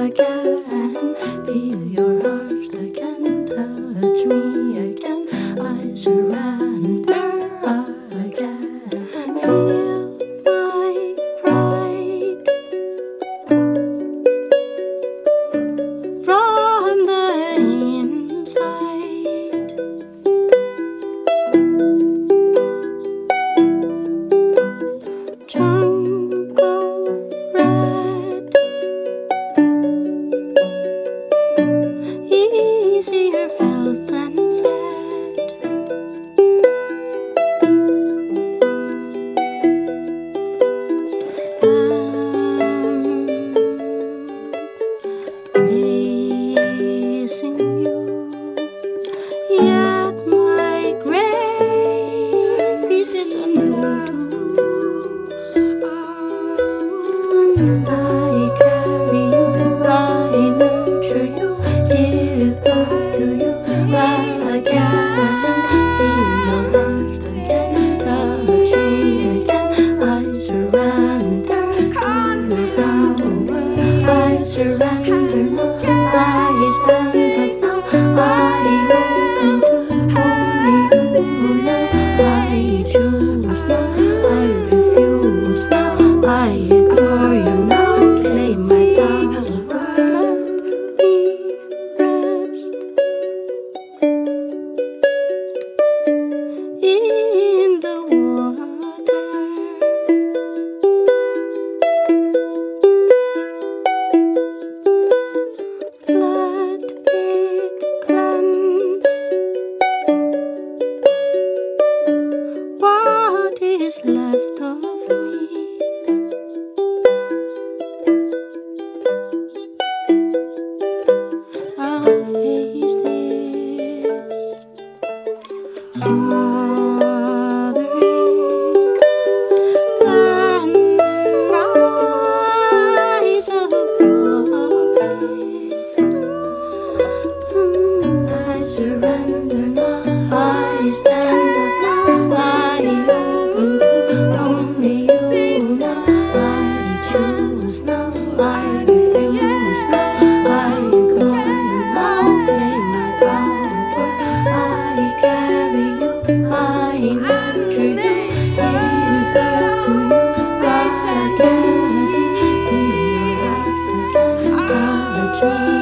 again. Feel your heart again, touch me again. I surrender again. Feel my pride from the inside. Jungle red, easier felt than said. Praising you, yet my grace is unknown. And I carry you, I nurture you, give birth to you again. Feel your heart again, touch me again. I surrender to your power. I surrender now, I stand up now. I open to only you now. I choose now, I refuse now. I ignore you now, claim my power. Let me rest in the water. Let it cleanse what is left of me. I'll face this smothering and rise above it. And I surrender now, I stand up now, I open to only you now. I choose now, I refuse now. I ignore you now, claim my power. I carry you, I nurture you, give birth to you again. Feel your heart again, touch me